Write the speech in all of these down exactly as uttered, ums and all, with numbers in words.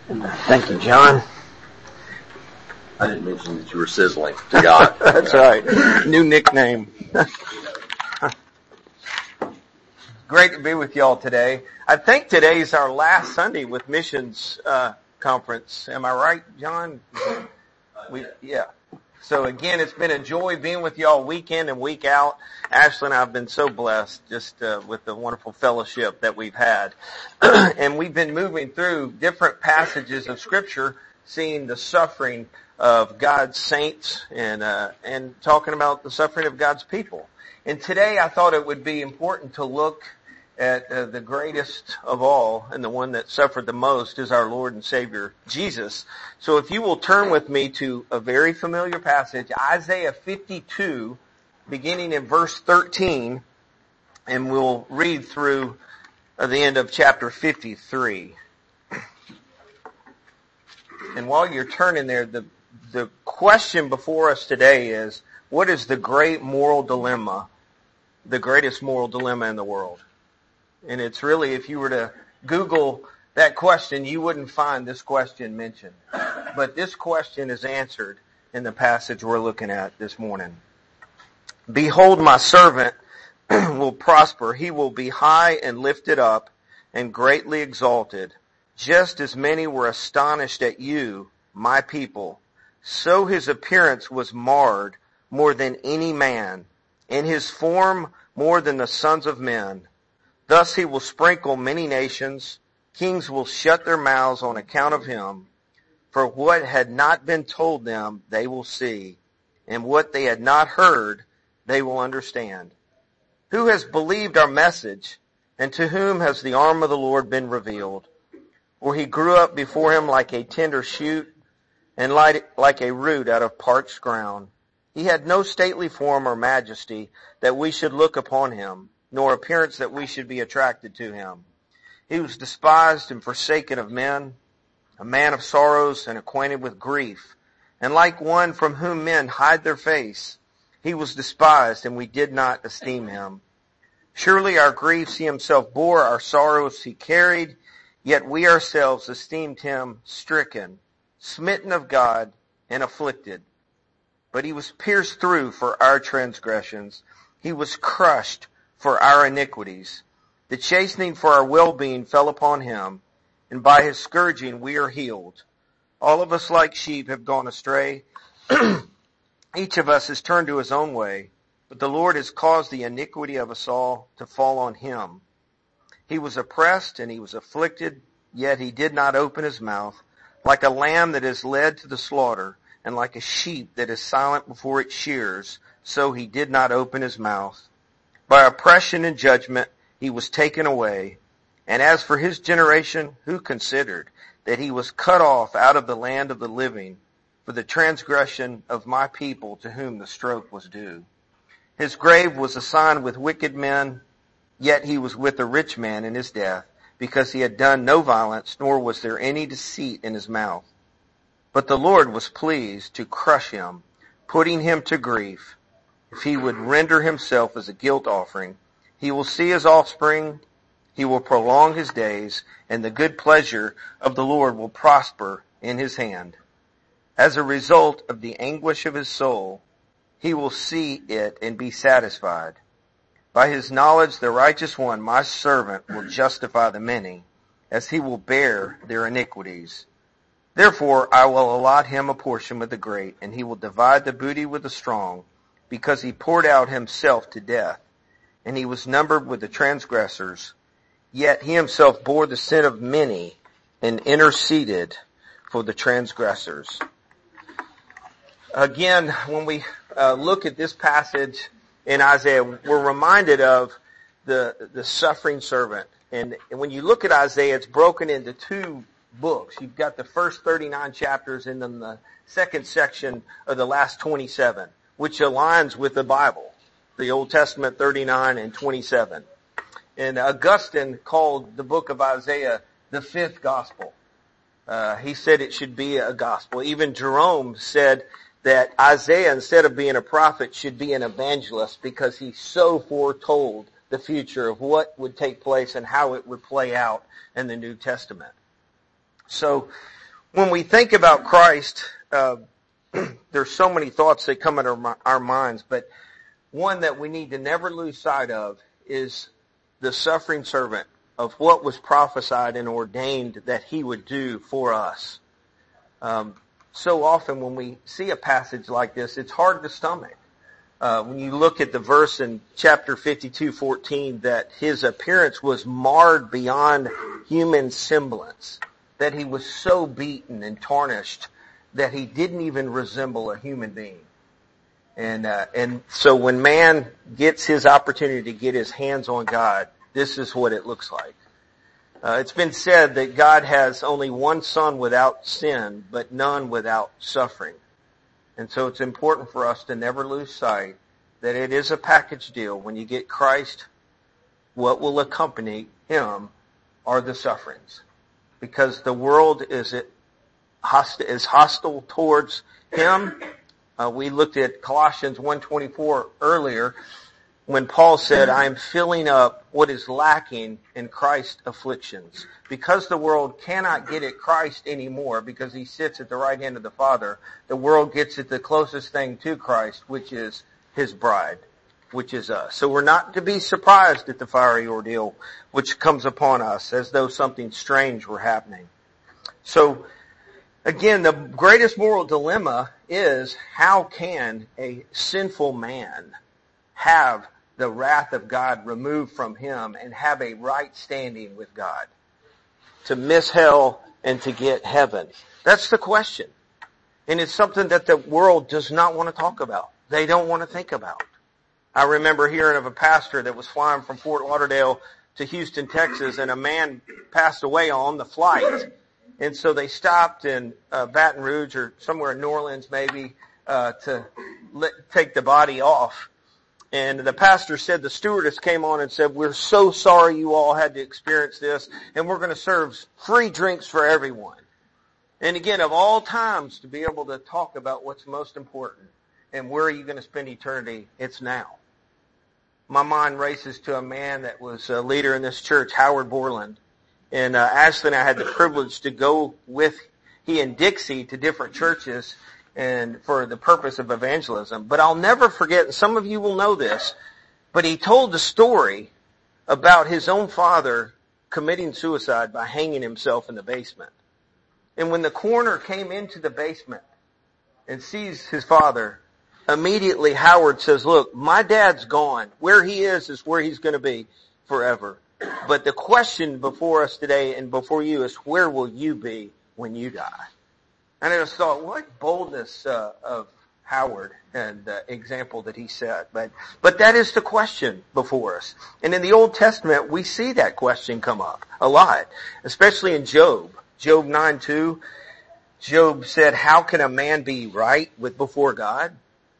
Thank you, John. I didn't mention that you were sizzling to God. That's right. New nickname. Great to be with y'all today. I think today's our last Sunday with missions uh, conference. Am I right, John? We, yeah. So again, it's been a joy being with y'all week in and week out. Ashley and I have been so blessed just uh, with the wonderful fellowship that we've had. And we've been moving through different passages of Scripture, seeing the suffering of God's saints and uh, and talking about the suffering of God's people. And today I thought it would be important to look at uh, the greatest of all, and the one that suffered the most is our Lord and Savior, Jesus. So if you will turn with me to a very familiar passage, Isaiah fifty-two, beginning in verse thirteen, and we'll read through uh, the end of chapter fifty-three. And while you're turning there, the the question before us today is, what is the great moral dilemma, the greatest moral dilemma in the world? And it's really, if you were to Google that question, you wouldn't find this question mentioned. But this question is answered in the passage we're looking at this morning. Behold, my servant will prosper. He will be high and lifted up and greatly exalted. Just as many were astonished at you, my people, so his appearance was marred more than any man, and his form more than the sons of men. Thus he will sprinkle many nations. Kings will shut their mouths on account of him. For what had not been told them, they will see, and what they had not heard, they will understand. Who has believed our message, and to whom has the arm of the Lord been revealed? For he grew up before him like a tender shoot, and like, like a root out of parched ground. He had no stately form or majesty that we should look upon him, nor appearance that we should be attracted to him. He was despised and forsaken of men, a man of sorrows and acquainted with grief, and like one from whom men hide their face. He was despised, and we did not esteem him. Surely our griefs he himself bore, our sorrows he carried, yet we ourselves esteemed him stricken, smitten of God, and afflicted. But he was pierced through for our transgressions. He was crushed for our iniquities. The chastening for our well-being fell upon him, and by his scourging we are healed. All of us like sheep have gone astray. Each of us has turned to his own way, but the Lord has caused the iniquity of us all to fall on him. He was oppressed and he was afflicted, yet he did not open his mouth. Like a lamb that is led to the slaughter, and like a sheep that is silent before its shears, so he did not open his mouth. By oppression and judgment he was taken away. And as for his generation, who considered that he was cut off out of the land of the living for the transgression of my people to whom the stroke was due? His grave was assigned with wicked men, yet he was with a rich man in his death, because he had done no violence, nor was there any deceit in his mouth. But the Lord was pleased to crush him, putting him to grief. If he would render himself as a guilt offering, he will see his offspring, he will prolong his days, and the good pleasure of the Lord will prosper in his hand. As a result of the anguish of his soul, he will see it and be satisfied. By his knowledge, the righteous one, my servant, will justify the many, as he will bear their iniquities. Therefore, I will allot him a portion with the great, and he will divide the booty with the strong, because he poured out himself to death, and he was numbered with the transgressors. Yet he himself bore the sin of many, and interceded for the transgressors. Again, when we uh, look at this passage in Isaiah, we're reminded of the the suffering servant. And, and when you look at Isaiah, it's broken into two books. You've got the first thirty-nine chapters, and then the second section of the last twenty-seven, which aligns with the Bible, the Old Testament thirty-nine and twenty-seven. And Augustine called the book of Isaiah the fifth gospel. Uh, he said it should be a gospel. Even Jerome said that Isaiah, instead of being a prophet, should be an evangelist, because he so foretold the future of what would take place and how it would play out in the New Testament. So When we think about Christ, uh, there's so many thoughts that come into our, our minds, but one that we need to never lose sight of is the suffering servant, of what was prophesied and ordained that he would do for us. Um, so often when we see a passage like this, it's hard to stomach. Uh, when you look at the verse in chapter fifty-two fourteen, that his appearance was marred beyond human semblance, that he was so beaten and tarnished that he didn't even resemble a human being. And uh, and so when man gets his opportunity to get his hands on God, this is what it looks like. Uh, it's been said that God has only one son without sin, but none without suffering. And so it's important for us to never lose sight that it is a package deal. When you get Christ, what will accompany him are the sufferings. Because the world is, host- is hostile towards him. Uh, we looked at Colossians one twenty-four earlier, when Paul said, I am filling up what is lacking in Christ's afflictions. Because the world cannot get at Christ anymore because he sits at the right hand of the Father, the world gets at the closest thing to Christ, which is his bride, which is us. So we're not to be surprised at the fiery ordeal which comes upon us as though something strange were happening. So again, the greatest moral dilemma is, how can a sinful man have the wrath of God removed from him and have a right standing with God? To miss hell and to get heaven. That's the question. And it's something that the world does not want to talk about. They don't want to think about. I remember hearing of a pastor that was flying from Fort Lauderdale to Houston, Texas, and a man passed away on the flight. And so they stopped in uh, Baton Rouge or somewhere in New Orleans maybe uh, to let, take the body off. And the pastor said the stewardess came on and said, we're so sorry you all had to experience this, and we're going to serve free drinks for everyone. And again, of all times to be able to talk about what's most important and where are you going to spend eternity, it's now. My mind races to a man that was a leader in this church, Howard Borland. And uh, Ashley and I had the privilege to go with he and Dixie to different churches and for the purpose of evangelism. But I'll never forget, and some of you will know this, but he told the story about his own father committing suicide by hanging himself in the basement. And when the coroner came into the basement and sees his father, immediately Howard says, look, my dad's gone. Where he is is where he's going to be forever. But the question before us today and before you is, where will you be when you die? And I just thought, what boldness uh, of Howard and the example that he set. But but that is the question before us. And in the Old Testament, we see that question come up a lot, especially in Job. Job nine two, Job said, how can a man be right with before God?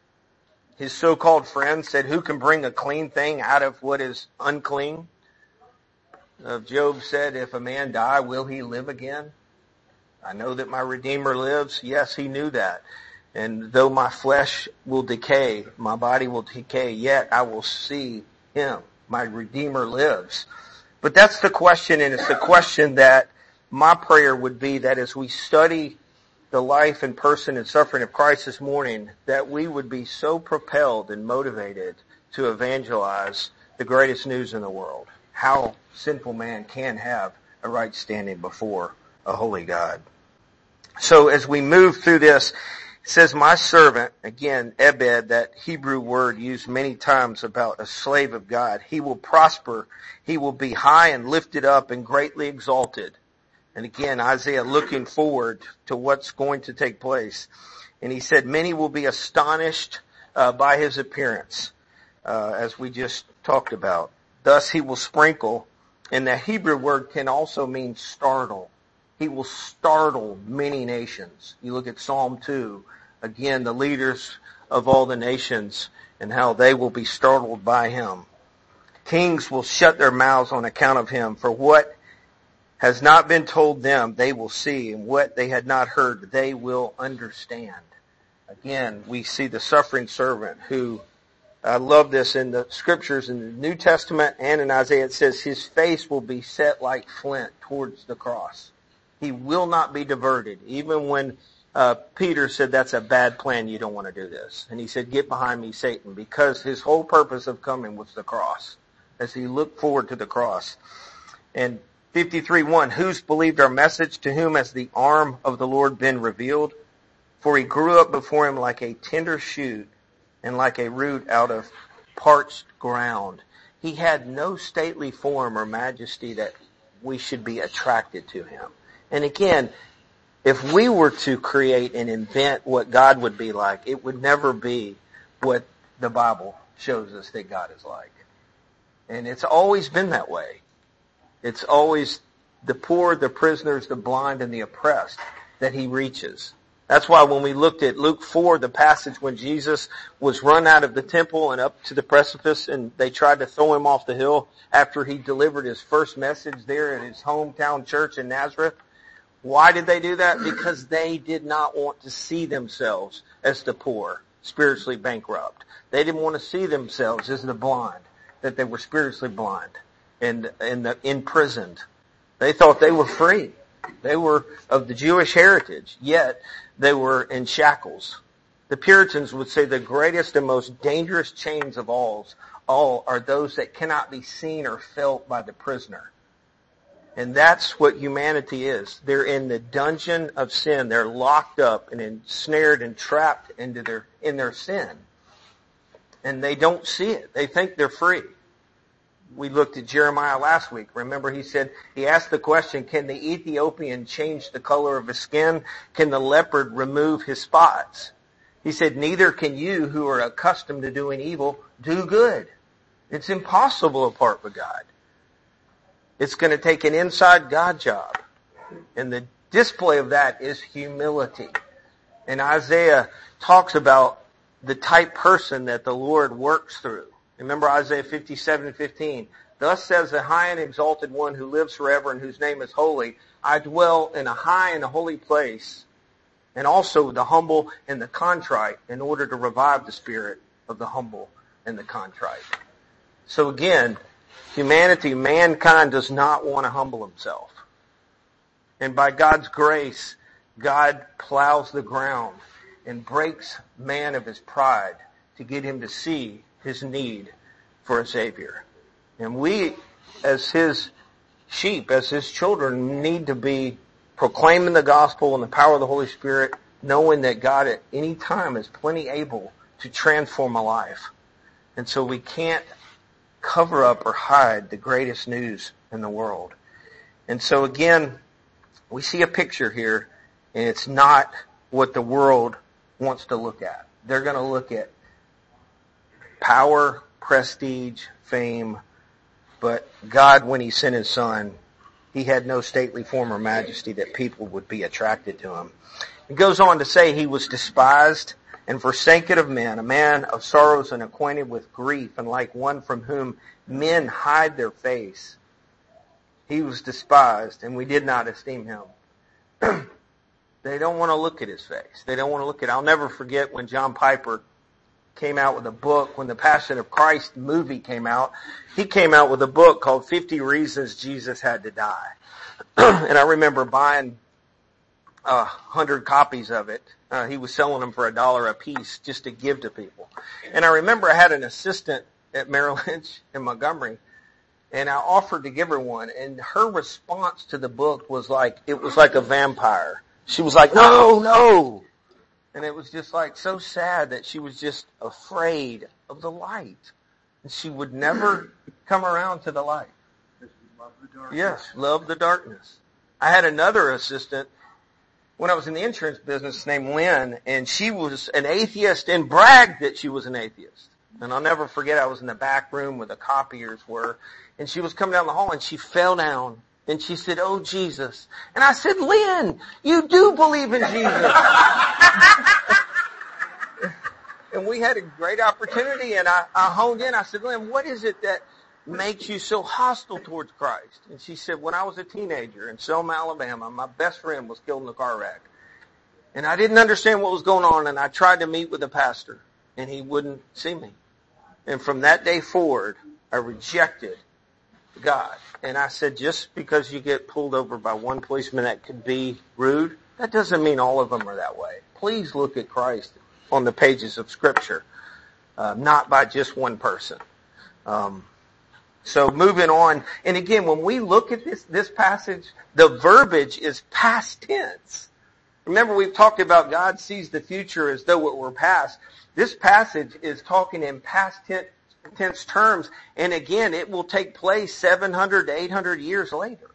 His so-called friend said, who can bring a clean thing out of what is unclean? Uh, Job said, if a man die, will he live again? I know that my Redeemer lives. Yes, he knew that. And though my flesh will decay, my body will decay, yet I will see him. My Redeemer lives. But that's the question, and it's the question that my prayer would be that as we study the life and person and suffering of Christ this morning, that we would be so propelled and motivated to evangelize the greatest news in the world. How sinful man can have a right standing before a holy God. So as we move through this, it says, my servant, again, Ebed, that Hebrew word used many times about a slave of God. He will prosper. He will be high and lifted up and greatly exalted. And again, Isaiah looking forward to what's going to take place. And he said, many will be astonished uh, by his appearance, uh, as we just talked about. Thus he will sprinkle, and the Hebrew word can also mean startle. He will startle many nations. You look at Psalm two, again, the leaders of all the nations and how they will be startled by him. Kings will shut their mouths on account of him, for what has not been told them they will see, and what they had not heard they will understand. Again, we see the suffering servant who, I love this in the scriptures in the New Testament and in Isaiah, it says his face will be set like flint towards the cross. He will not be diverted. Even when uh, Peter said, that's a bad plan, you don't want to do this. And he said, get behind me, Satan, because his whole purpose of coming was the cross, as he looked forward to the cross. And fifty-three one, who's believed our message, to whom has the arm of the Lord been revealed? For he grew up before him like a tender shoot and like a root out of parched ground. He had no stately form or majesty that we should be attracted to him. And again, if we were to create and invent what God would be like, it would never be what the Bible shows us that God is like. And it's always been that way. It's always the poor, the prisoners, the blind, and the oppressed that he reaches. That's why when we looked at Luke four, the passage when Jesus was run out of the temple and up to the precipice, and they tried to throw him off the hill after he delivered his first message there in his hometown church in Nazareth. Why did they do that? Because they did not want to see themselves as the poor, spiritually bankrupt. They didn't want to see themselves as the blind, that they were spiritually blind and, and the, imprisoned. They thought they were free. They were of the Jewish heritage, yet they were in shackles. The Puritans would say the greatest and most dangerous chains of all, all are those that cannot be seen or felt by the prisoner. And that's what humanity is. They're in the dungeon of sin. They're locked up and ensnared and trapped into their, in their sin. And they don't see it. They think they're free. We looked at Jeremiah last week. Remember, he said, he asked the question, can the Ethiopian change the color of his skin? Can the leopard remove his spots? He said, neither can you who are accustomed to doing evil do good. It's impossible apart from God. It's going to take an inside God job. And the display of that is humility. And Isaiah talks about the type person that the Lord works through. Remember Isaiah fifty-seven fifteen. Thus says the high and exalted one who lives forever and whose name is holy. I dwell in a high and a holy place, and also the humble and the contrite, in order to revive the spirit of the humble and the contrite. So again, humanity, mankind does not want to humble himself. And by God's grace, God plows the ground and breaks man of his pride to get him to see his need for a Savior. And we, as his sheep, as his children, need to be proclaiming the gospel and the power of the Holy Spirit, knowing that God at any time is plenty able to transform a life. And so we can't cover up or hide the greatest news in the world. And so again, we see a picture here, and it's not what the world wants to look at. They're going to look at power, prestige, fame, but God, when he sent his son, he had no stately form or majesty that people would be attracted to him. It goes on to say he was despised and forsaken of men, a man of sorrows and acquainted with grief, and like one from whom men hide their face. He was despised, and we did not esteem him. They don't want to look at his face. They don't want to look at, I'll never forget when John Piper came out with a book, when the Passion of Christ movie came out, he came out with a book called fifty Reasons Jesus Had to Die. And I remember buying a hundred copies of it. Uh, he was selling them for a dollar a piece just to give to people. And I remember I had an assistant at Merrill Lynch in Montgomery, and I offered to give her one, and her response to the book was like, it was like a vampire. She was like, no, no. And it was just like so sad that she was just afraid of the light. And she would never come around to the light. Love the darkness. Yes, love the darkness. I had another assistant when I was in the insurance business named Lynn, and she was an atheist and bragged that she was an atheist. And I'll never forget, I was in the back room where the copiers were, and she was coming down the hall, and she fell down. And she said, oh, Jesus. And I said, Lynn, you do believe in Jesus. And we had a great opportunity, and I, I honed in. I said, Lynn, what is it that makes you so hostile towards Christ? And she said, when I was a teenager in Selma, Alabama, my best friend was killed in a car wreck. And I didn't understand what was going on, and I tried to meet with the pastor, and he wouldn't see me. And from that day forward, I rejected God. And I said, just because you get pulled over by one policeman that could be rude, that doesn't mean all of them are that way. Please look at Christ on the pages of Scripture, uh, not by just one person. Um, so moving on, and again, when we look at this, this passage, the verbiage is past tense. Remember, we've talked about God sees the future as though it were past. This passage is talking in past tense, tense terms, and again, it will take place seven hundred to eight hundred years later.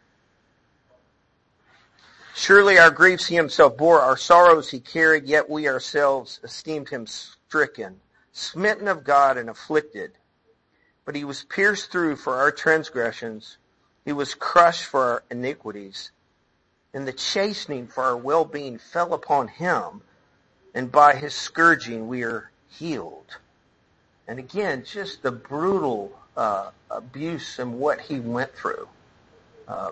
Surely our griefs he himself bore, our sorrows he carried, yet we ourselves esteemed him stricken, smitten of God and afflicted. But he was pierced through for our transgressions, he was crushed for our iniquities, and the chastening for our well-being fell upon him, and by his scourging we are healed. And again, just the brutal uh, abuse and what he went through. Uh,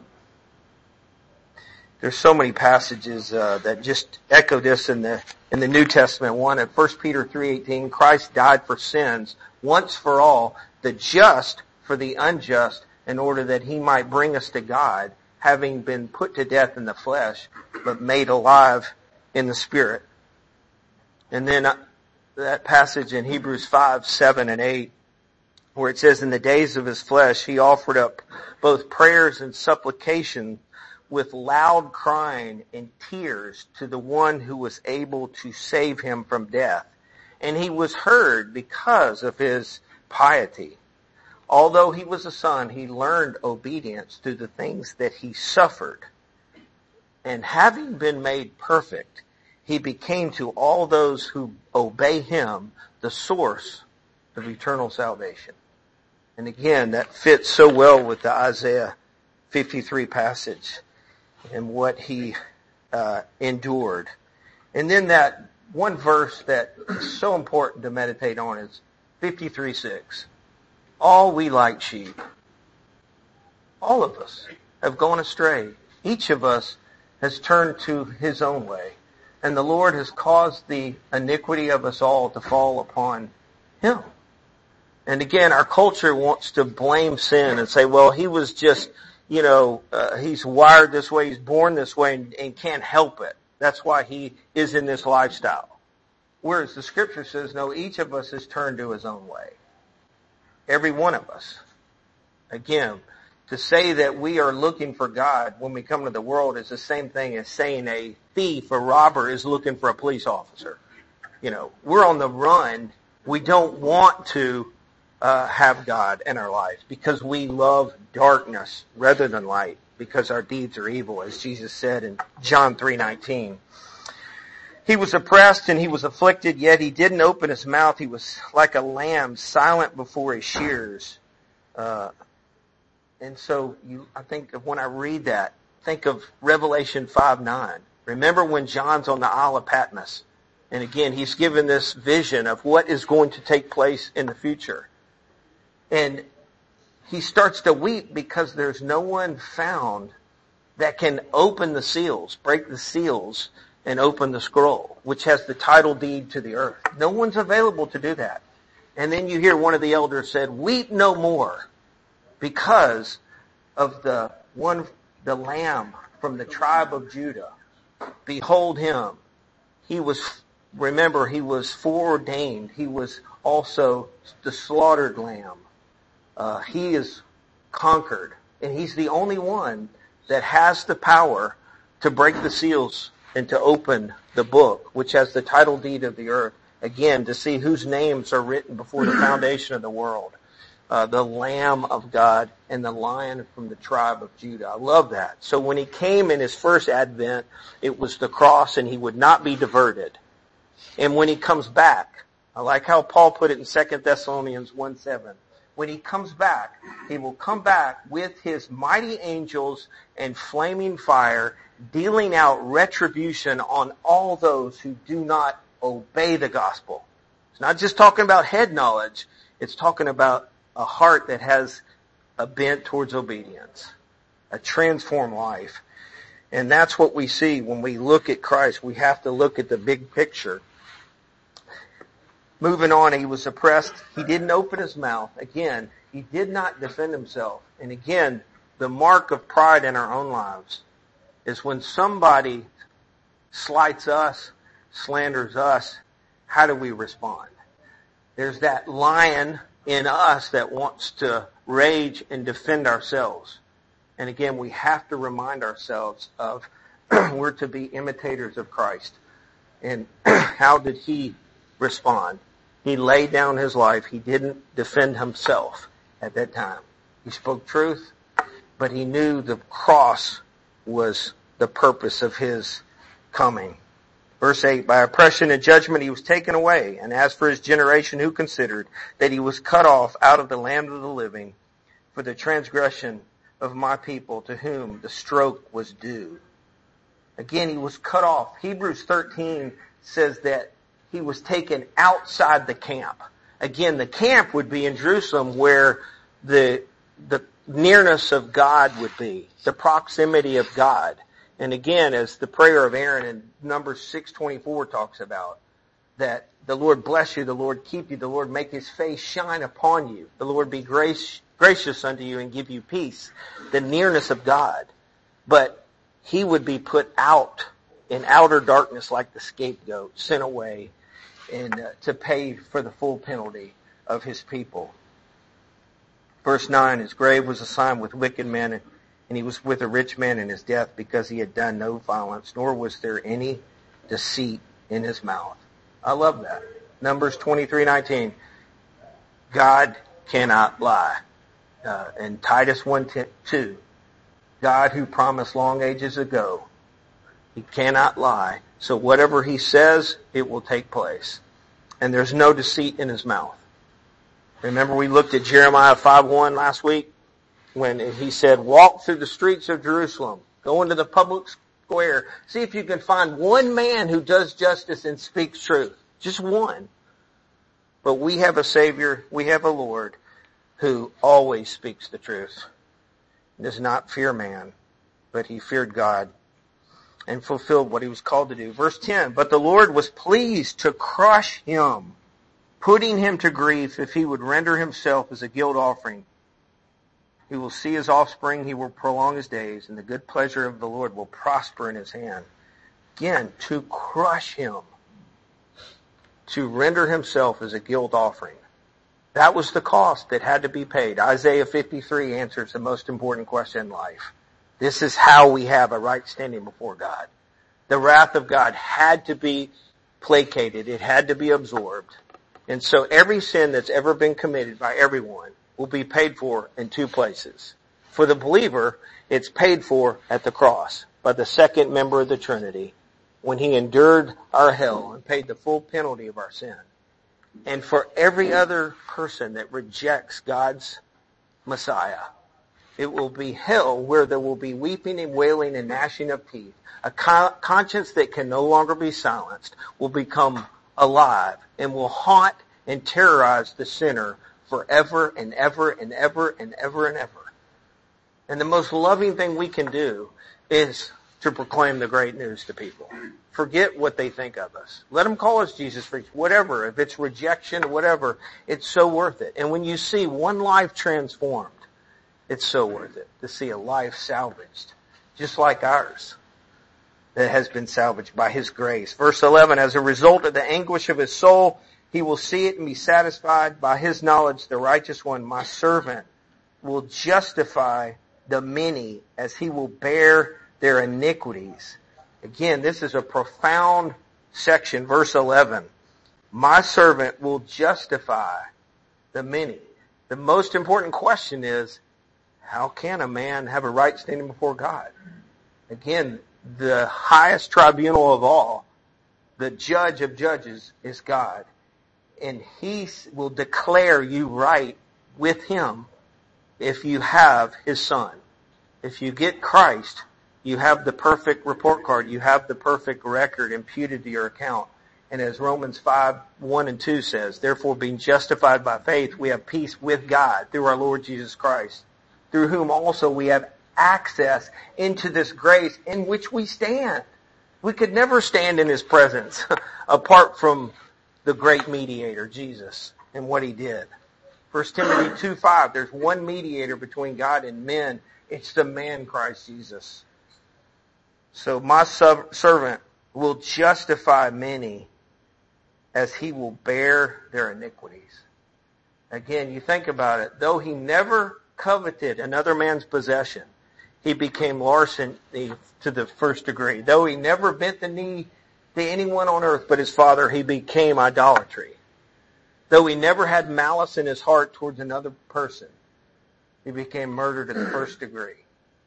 there's so many passages uh, that just echo this in the in the New Testament. One at First Peter three eighteen, Christ died for sins once for all, the just for the unjust, in order that he might bring us to God, having been put to death in the flesh, but made alive in the Spirit. And then uh, that passage in Hebrews five, seven, and eight, where it says, in the days of his flesh, he offered up both prayers and supplication with loud crying and tears to the one who was able to save him from death. And he was heard because of his piety. Although he was a son, he learned obedience through the things that he suffered. And having been made perfect, he became to all those who obey him the source of eternal salvation. And again, that fits so well with the Isaiah fifty-three passage and what he uh, endured. And then that one verse that is so important to meditate on is fifty-three six. All we like sheep, all of us have gone astray. Each of us has turned to his own way. And the Lord has caused the iniquity of us all to fall upon him. And again, our culture wants to blame sin and say, well, he was just, you know, uh, he's wired this way, he's born this way, and, and can't help it. That's why he is in this lifestyle. Whereas the Scripture says, no, each of us has turned to his own way. Every one of us. Again, to say that we are looking for God when we come to the world is the same thing as saying a thief, a robber, is looking for a police officer. You know, we're on the run. We don't want to uh, have God in our life because we love darkness rather than light, because our deeds are evil, as Jesus said in John three nineteen. He was oppressed and he was afflicted, yet he didn't open his mouth. He was like a lamb silent before his shears. Uh, and so you, I think of when I read that, think of Revelation five nine. Remember when John's on the Isle of Patmos. And again, he's given this vision of what is going to take place in the future. And he starts to weep because there's no one found that can open the seals, break the seals, and open the scroll, which has the title deed to the earth. No one's available to do that. And then you hear one of the elders said, weep no more, because of the one, the Lamb from the tribe of Judah. Behold him. He was, remember, he was foreordained. He was also the slaughtered Lamb. Uh, he is conquered. And he's the only one that has the power to break the seals and to open the book, which has the title deed of the earth, again, to see whose names are written before the foundation of the world. Uh, the Lamb of God and the Lion from the tribe of Judah. I love that. So when he came in his first advent, it was the cross, and he would not be diverted. And when he comes back, I like how Paul put it in Second Thessalonians one seven. When he comes back, he will come back with his mighty angels and flaming fire, dealing out retribution on all those who do not obey the gospel. It's not just talking about head knowledge. It's talking about a heart that has a bent towards obedience, a transformed life. And that's what we see when we look at Christ. We have to look at the big picture. Moving on, he was oppressed. He didn't open his mouth. Again, He did not defend himself. And again, the mark of pride in our own lives is when somebody slights us, slanders us, how do we respond? There's that lion in us that wants to rage and defend ourselves. And again, we have to remind ourselves of we're to be imitators of Christ. And how did he respond? He laid down his life. He didn't defend himself at that time. He spoke truth, but he knew the cross was the purpose of his coming. Verse eight, by oppression and judgment he was taken away. And as for his generation, who considered that he was cut off out of the land of the living for the transgression of my people, to whom the stroke was due. Again, he was cut off. Hebrews thirteen says that he was taken outside the camp. Again, the camp would be in Jerusalem, where the the nearness of God would be, the proximity of God. And again, as the prayer of Aaron in Numbers six twenty-four talks about, that the Lord bless you, the Lord keep you, the Lord make his face shine upon you, the Lord be grace, gracious unto you and give you peace, the nearness of God. But he would be put out in outer darkness like the scapegoat, sent away and uh, to pay for the full penalty of his people. Verse nine, his grave was assigned with wicked men, and, and he was with a rich man in his death, because he had done no violence, nor was there any deceit in his mouth. I love that. Numbers twenty-three nineteen. God cannot lie. Uh, and Titus one two. God, who promised long ages ago, he cannot lie. So whatever he says, it will take place. And there's no deceit in his mouth. Remember, we looked at Jeremiah five one last week, when he said, walk through the streets of Jerusalem, go into the public square, see if you can find one man who does justice and speaks truth. Just one. But we have a Savior, we have a Lord who always speaks the truth. He does not fear man, but he feared God and fulfilled what he was called to do. Verse ten, but the Lord was pleased to crush him, putting him to grief, if he would render himself as a guilt offering. He will see his offspring, he will prolong his days, and the good pleasure of the Lord will prosper in his hand. Again, to crush him, to render himself as a guilt offering. That was the cost that had to be paid. Isaiah fifty-three answers the most important question in life. This is how we have a right standing before God. The wrath of God had to be placated. It had to be absorbed. And so every sin that's ever been committed by everyone will be paid for in two places. For the believer, it's paid for at the cross by the second member of the Trinity, when he endured our hell and paid the full penalty of our sin. And for every other person that rejects God's Messiah, it will be hell, where there will be weeping and wailing and gnashing of teeth. A con- conscience that can no longer be silenced will become alive and will haunt and terrorize the sinner forever and ever and ever and ever and ever. And the most loving thing we can do is to proclaim the great news to people. Forget what they think of us. Let them call us Jesus freaks, whatever. If it's rejection, whatever, it's so worth it. And when you see one life transformed, it's so worth it to see a life salvaged, just like ours, that has been salvaged by his grace. Verse eleven, as a result of the anguish of his soul, he will see it and be satisfied. By his knowledge, the righteous one, my servant, will justify the many, as he will bear their iniquities. Again, this is a profound section, verse eleven. My servant will justify the many. The most important question is, how can a man have a right standing before God? Again, the highest tribunal of all, the judge of judges, is God. And he will declare you right with him if you have his son. If you get Christ, you have the perfect report card. You have the perfect record imputed to your account. And as Romans five, one and two says, therefore being justified by faith, we have peace with God through our Lord Jesus Christ, through whom also we have access into this grace in which we stand. We could never stand in his presence apart from the great mediator, Jesus, and what he did. First Timothy two five, there's one mediator between God and men. It's the man Christ Jesus. So my sub- servant will justify many as he will bear their iniquities. Again, you think about it. Though he never coveted another man's possession, he became larceny to the first degree. Though he never bent the knee to anyone on earth but his father, he became idolatry. Though he never had malice in his heart towards another person, he became murder to the first degree.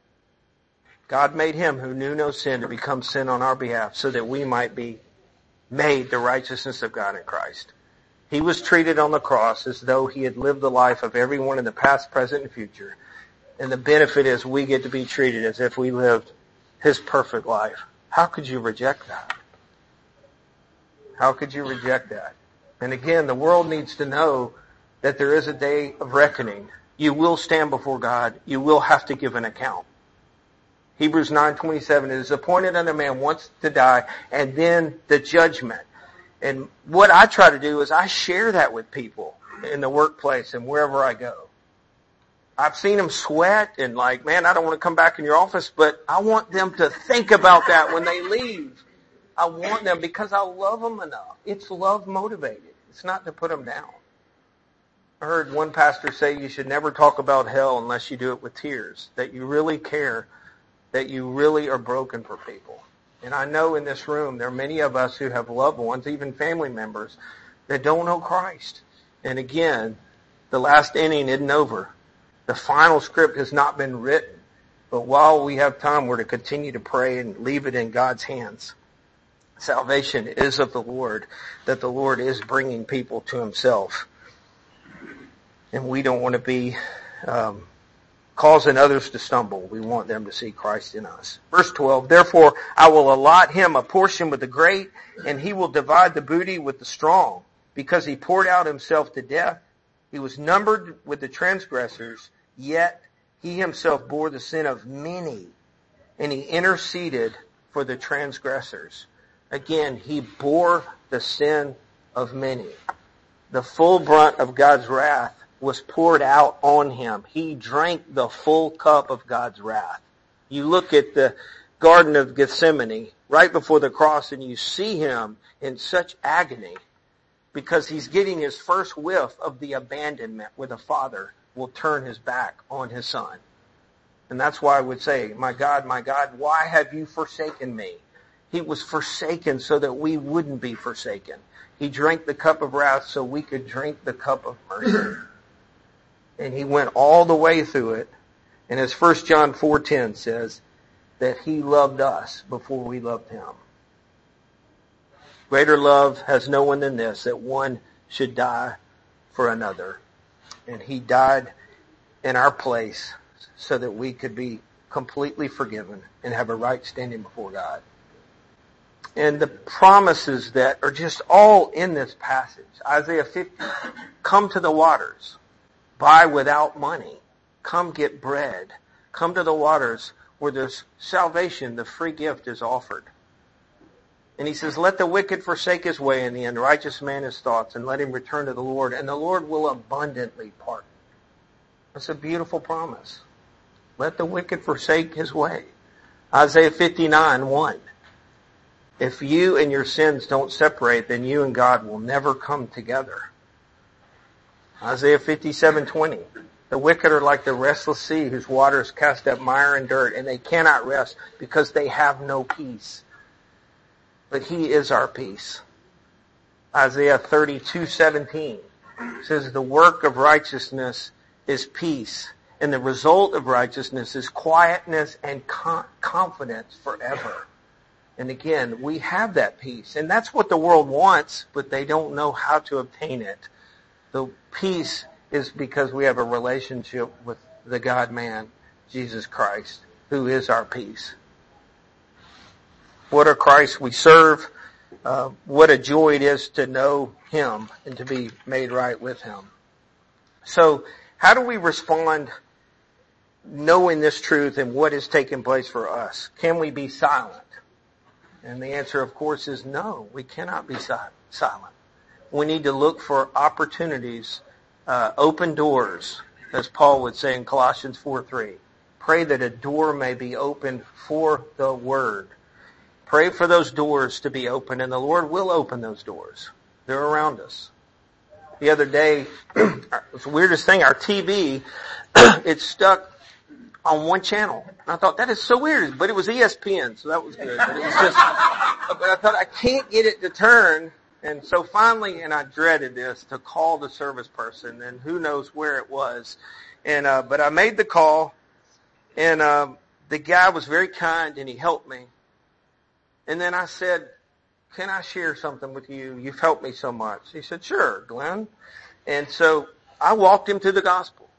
God made him who knew no sin to become sin on our behalf so that we might be made the righteousness of God in Christ. He was treated on the cross as though he had lived the life of everyone in the past, present, and future. And the benefit is we get to be treated as if we lived his perfect life. How could you reject that? How could you reject that? And again, the world needs to know that there is a day of reckoning. You will stand before God. You will have to give an account. Hebrews nine twenty-seven, it is appointed unto man once to die, and then the judgment. And what I try to do is I share that with people in the workplace and wherever I go. I've seen them sweat and like, man, I don't want to come back in your office, but I want them to think about that when they leave. I want them because I love them enough. It's love motivated. It's not to put them down. I heard one pastor say you should never talk about hell unless you do it with tears, that you really care, that you really are broken for people. And I know in this room there are many of us who have loved ones, even family members, that don't know Christ. And again, the last inning isn't over. The final script has not been written. But while we have time, we're to continue to pray and leave it in God's hands. Salvation is of the Lord, that the Lord is bringing people to himself. And we don't want to be um, causing others to stumble. We want them to see Christ in us. Verse twelve, therefore I will allot him a portion with the great, and he will divide the booty with the strong, because he poured out himself to death. He was numbered with the transgressors, yet he himself bore the sin of many, and he interceded for the transgressors. Again, he bore the sin of many. The full brunt of God's wrath was poured out on him. He drank the full cup of God's wrath. You look at the Garden of Gethsemane right before the cross and you see him in such agony because he's getting his first whiff of the abandonment where the Father will turn his back on his Son. And that's why I would say, my God, my God, why have you forsaken me? He was forsaken so that we wouldn't be forsaken. He drank the cup of wrath so we could drink the cup of mercy. And he went all the way through it. And as First John four ten says, that he loved us before we loved him. Greater love has no one than this, that one should die for another. And he died in our place so that we could be completely forgiven and have a right standing before God. And the promises that are just all in this passage. Isaiah fifty, come to the waters. Buy without money. Come get bread. Come to the waters where there's salvation, the free gift is offered. And he says, let the wicked forsake his way and the unrighteous man his thoughts, and let him return to the Lord, and the Lord will abundantly pardon. That's a beautiful promise. Let the wicked forsake his way. Isaiah fifty-nine one. If you and your sins don't separate, then you and God will never come together. Isaiah fifty-seven twenty. The wicked are like the restless sea whose waters cast up mire and dirt, and they cannot rest because they have no peace. But he is our peace. Isaiah thirty-two seventeen says the work of righteousness is peace, and the result of righteousness is quietness and con- confidence forever. And again, we have that peace. And that's what the world wants, but they don't know how to obtain it. The peace is because we have a relationship with the God-man, Jesus Christ, who is our peace. What a Christ we serve. Uh, what a joy it is to know him and to be made right with him. So how do we respond knowing this truth and what is taking place for us? Can we be silent? And the answer, of course, is no. We cannot be silent. We need to look for opportunities Uh, open doors, as Paul would say in Colossians four three. Pray that a door may be opened for the Word. Pray for those doors to be open, and the Lord will open those doors. They're around us. The other day, it's the weirdest thing, our T V, it's stuck on one channel. And I thought, that is so weird, but it was E S P N, so that was good. But it was just, but I thought, I can't get it to turn. And so finally, and I dreaded this, to call the service person, and who knows where it was. And, uh, but I made the call, and, um, the guy was very kind, and he helped me. And then I said, can I share something with you? You've helped me so much. He said, sure, Glenn. And so I walked him to the gospel.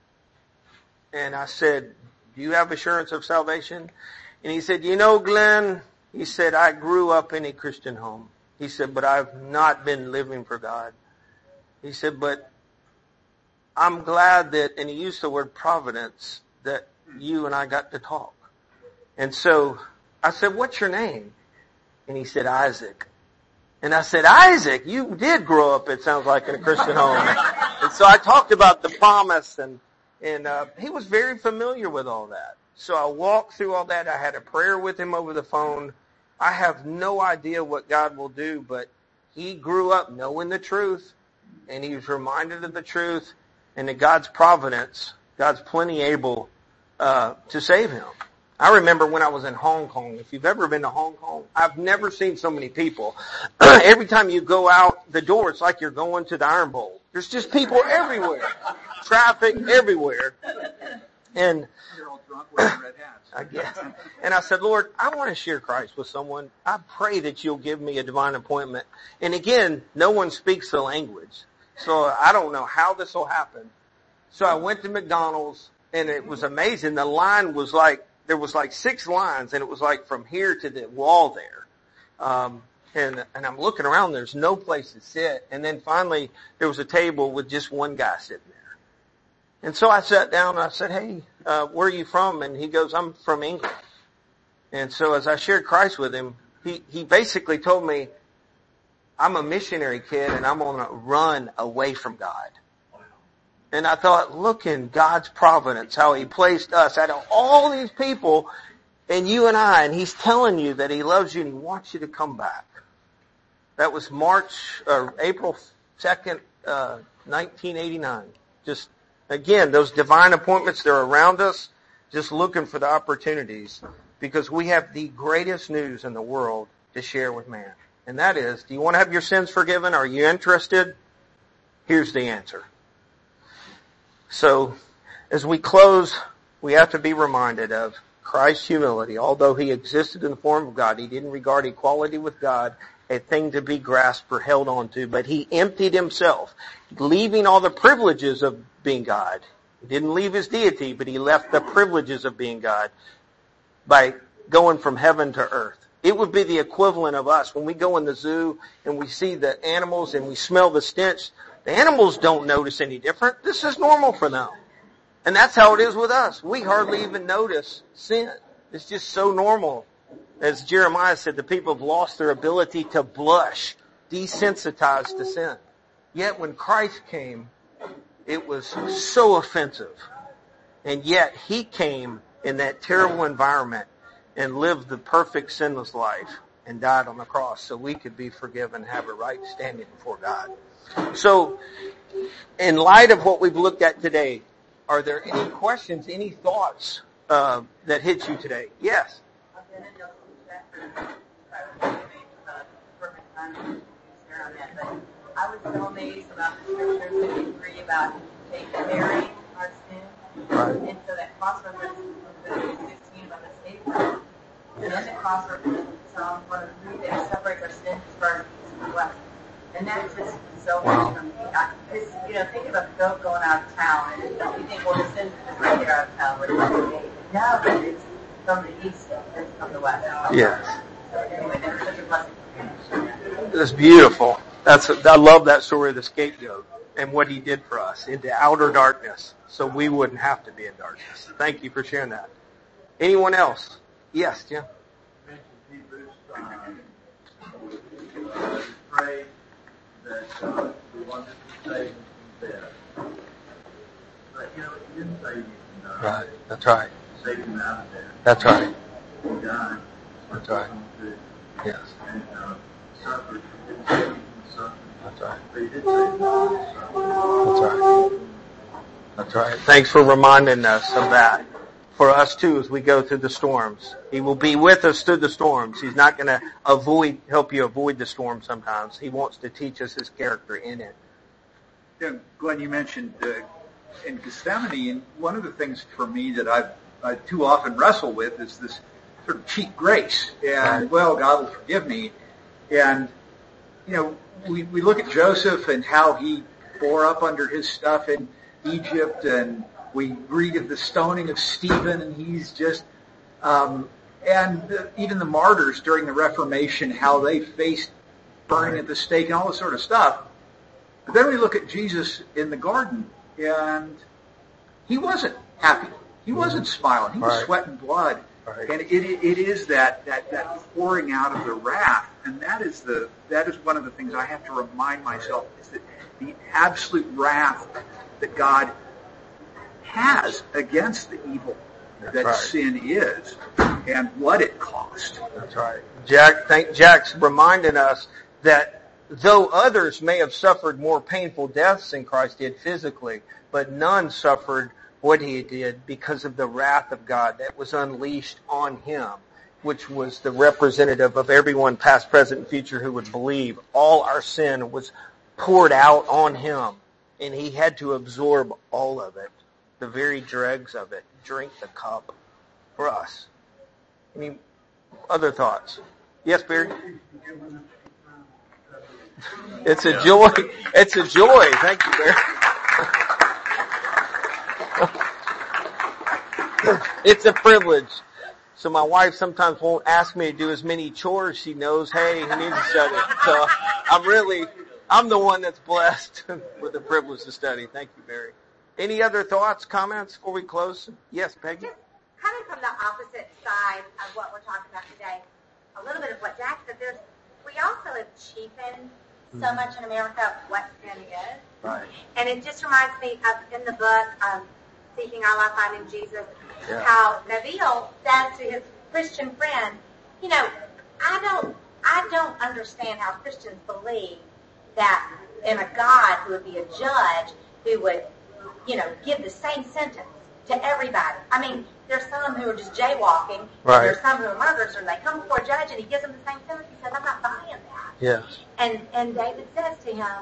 And I said, do you have assurance of salvation? And he said, you know, Glenn, he said, I grew up in a Christian home. He said, but I've not been living for God. He said, but I'm glad that, and he used the word providence, that you and I got to talk. And so I said, what's your name? And he said, Isaac. And I said, Isaac, you did grow up, it sounds like, in a Christian home. And so I talked about the promise, and and uh, he was very familiar with all that. So I walked through all that. I had a prayer with him over the phone. I have no idea what God will do, but he grew up knowing the truth, and he was reminded of the truth, and that God's providence, God's plenty able uh, to save him. I remember when I was in Hong Kong. If you've ever been to Hong Kong, I've never seen so many people. Every time you go out the door, it's like you're going to the Iron Bowl. There's just people everywhere. Traffic everywhere. And They're all drunk wearing red hats. I guess. And I said, Lord, I want to share Christ with someone. I pray that you'll give me a divine appointment. And again, no one speaks the language. So I don't know how this will happen. So I went to McDonald's, and it was amazing. The line was like, there was like six lines, and it was like from here to the wall there. Um, and, and I'm looking around, there's no place to sit. And then finally, there was a table with just one guy sitting there. And so I sat down, and I said, hey, uh, where are you from? And he goes, I'm from England. And so as I shared Christ with him, he, he basically told me, I'm a missionary kid, and I'm on a run away from God. And I thought, look in God's providence, how he placed us out of all these people, and you and I, and he's telling you that he loves you and he wants you to come back. That was March, or April second, uh, nineteen eighty-nine. Just, again, those divine appointments, they're around us, just looking for the opportunities, because we have the greatest news in the world to share with man. And that is, do you want to have your sins forgiven? Are you interested? Here's the answer. So, as we close, we have to be reminded of Christ's humility. Although he existed in the form of God, he didn't regard equality with God a thing to be grasped or held on to, but he emptied himself, leaving all the privileges of being God. He didn't leave his deity, but he left the privileges of being God by going from heaven to earth. It would be the equivalent of us when we go in the zoo and we see the animals and we smell the stench. The animals don't notice any different. This is normal for them. And that's how it is with us. We hardly even notice sin. It's just so normal. As Jeremiah said, the people have lost their ability to blush, desensitized to sin. Yet when Christ came, it was so offensive. And yet he came in that terrible environment and lived the perfect sinless life and died on the cross so we could be forgiven and have a right standing before God. So, in light of what we've looked at today, are there any questions, any thoughts uh, that hit you today? Yes? I was so amazed about the scripture fifty-three about take bearing our sin. Right. And so that cross reference was sixteen about the scapegoat. And then the cross reference Psalm one oh three that separates our sins as far as east and west. And that's just so Wow. much for me. I, it's, you know, think about the goat going out of town, and you think, well, the sins are just right there out of town. Where no, but it's from the east, it's from the west. Yes. So anyway, that's such a blessing for me. That's beautiful. That's I love that story of the scapegoat and what he did for us into outer darkness so we wouldn't have to be in darkness. Thank you for sharing that. Anyone else? Yes, Jim? You mentioned Hebrews, uh, pray that uh, we want to be saved from death. you know, he didn't say you can die. Right. That's right. Save him out of there. That's right. He died. That's right. Yes. And uh, suffered. He didn't say you can suffer. That's right. But he did say you can suffer. That's right. That's right. Thanks for reminding us of that. For us too, as we go through the storms, He will be with us through the storms. He's not going to avoid, help you avoid the storm sometimes. He wants to teach us His character in it. Yeah, Glenn, you mentioned uh, in Gethsemane, and one of the things for me that I've I too often wrestle with is this sort of cheap grace. And, Right. well, God will forgive me. And, you know, we, we look at Joseph and how he bore up under his stuff in Egypt, and we read of the stoning of Stephen, and he's just, um, and the, even the martyrs during the Reformation, how they faced burning at the stake and all this sort of stuff. But then we look at Jesus in the garden, and he wasn't happy. He wasn't smiling. He was Right. sweating blood. Right. And it, it is that, that, that pouring out of the wrath, and that is the that is one of the things I have to remind myself, is that the absolute wrath that God has against the evil That's that right. sin is, and what it cost. That's right. Jack, thank, Jack's reminding us that though others may have suffered more painful deaths than Christ did physically, but none suffered what He did because of the wrath of God that was unleashed on Him, which was the representative of everyone past, present, and future who would believe. All our sin was poured out on Him, and He had to absorb all of it, the very dregs of it, drink the cup for us. Any other thoughts? Yes, Barry? It's a joy. It's a joy. Thank you, Barry. It's a privilege. So my wife sometimes won't ask me to do as many chores. She knows, hey, he needs to study. So I'm really, I'm the one that's blessed with the privilege to study. Thank you, Barry. Any other thoughts, comments before we close? Yes, Peggy? Just coming from the opposite side of what we're talking about today, a little bit of what Jack said, there's, we also have cheapened so Mhm. much in America what sin is. Right. And it just reminds me of, in the book, um, Seeking Our Life Finding Jesus, Yeah. how Nabeel says to his Christian friend, you know, I don't, I don't understand how Christians believe that in a God who would be a judge who would, you know, give the same sentence to everybody. I mean, there's some who are just jaywalking, Right. and there's some who are murderers, and they come before a judge and he gives them the same sentence. He says, I'm not buying that. Yes. And and David says to him,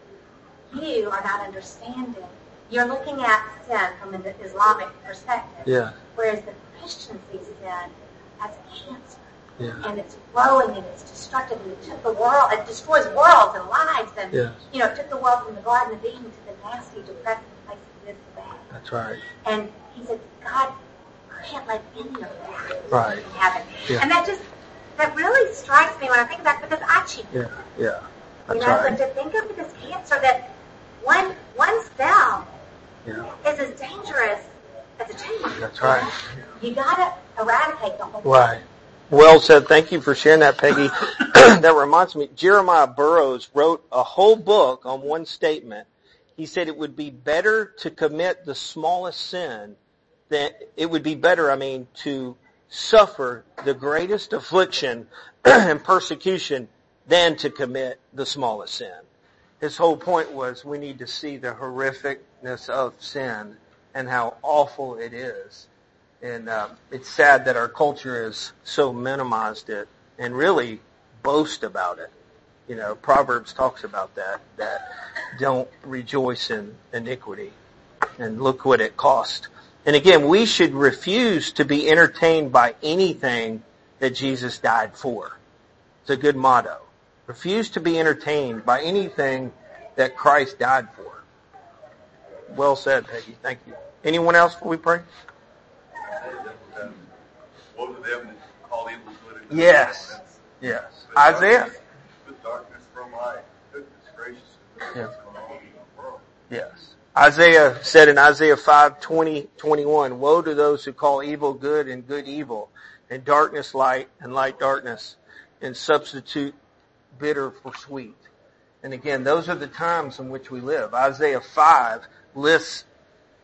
you are not understanding. You're looking at sin from an Islamic perspective, Yeah. whereas the Christians see sin as cancer. Yeah. And it's growing and it's destructive, and it took the world, it destroys worlds and lives, and Yes. you know, it took the world from the Garden of Eden to the nasty, depressing place it is today. That's right. And he said, God can't let any of that Right. happen. Yeah. And that just, that really strikes me when I think about it, because I cheat. Yeah. Yeah. You That's know, right. but to think of this cancer that one one cell Yeah. is as dangerous as a tumor. That's right. You gotta eradicate the whole thing. Right. Well said. Thank you for sharing that, Peggy. That reminds me, Jeremiah Burroughs wrote a whole book on one statement. He said it would be better to commit the smallest sin than, it would be better, I mean, to suffer the greatest affliction and persecution than to commit the smallest sin. His whole point was we need to see the horrificness of sin and how awful it is. And uh, it's sad that our culture has so minimized it and really boast about it. You know, Proverbs talks about that, that don't rejoice in iniquity. And look what it cost. And again, we should refuse to be entertained by anything that Jesus died for. It's a good motto. Refuse to be entertained by anything that Christ died for. Well said, Peggy. Thank you. Anyone else before we pray? Woe to them that call evil good and good. Yes. Yes. Isaiah. Good darkness from light. Goodness gracious. Yeah. What's going on in the world? Yes. Isaiah said in Isaiah five, twenty, twenty-one, woe to those who call evil good and good evil, and darkness light and light darkness, and substitute bitter for sweet. And again, those are the times in which we live. Isaiah five lists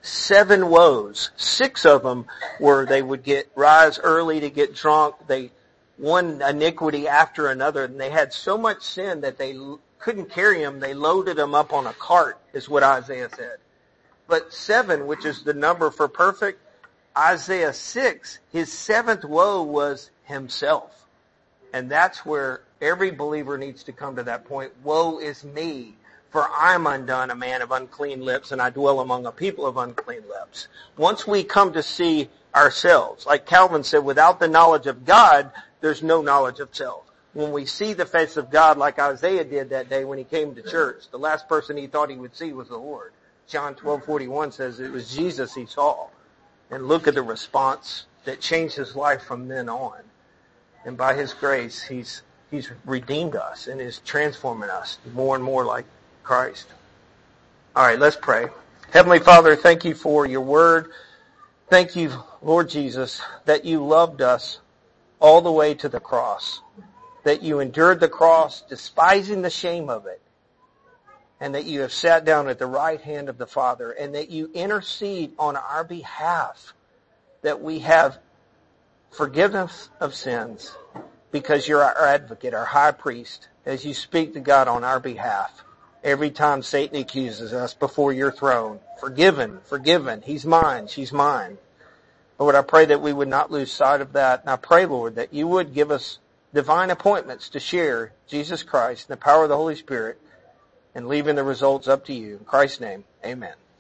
seven woes. Six of them were they would get rise early to get drunk. They one iniquity after another, and they had so much sin that they couldn't carry them. They loaded them up on a cart, is what Isaiah said. But seven, which is the number for perfect, Isaiah six, his seventh woe was himself. And that's where every believer needs to come to that point. Woe is me, for I am undone, a man of unclean lips, and I dwell among a people of unclean lips. Once we come to see ourselves, like Calvin said, without the knowledge of God, there's no knowledge of self. When we see the face of God like Isaiah did that day when he came to church, the last person he thought he would see was the Lord. John twelve forty-one says it was Jesus he saw. And look at the response that changed his life from then on. And by his grace, he's he's redeemed us and is transforming us more and more like Christ. All right, let's pray. Heavenly Father, thank you for your word. Thank you, Lord Jesus, that you loved us all the way to the cross, that you endured the cross, despising the shame of it, and that you have sat down at the right hand of the Father, and that you intercede on our behalf, that we have forgiveness of sins, because you're our advocate, our high priest, as you speak to God on our behalf. Every time Satan accuses us before your throne, forgiven, forgiven, he's mine, she's mine. Lord, I pray that we would not lose sight of that, and I pray, Lord, that you would give us divine appointments to share Jesus Christ and the power of the Holy Spirit, and leaving the results up to you. In Christ's name, amen.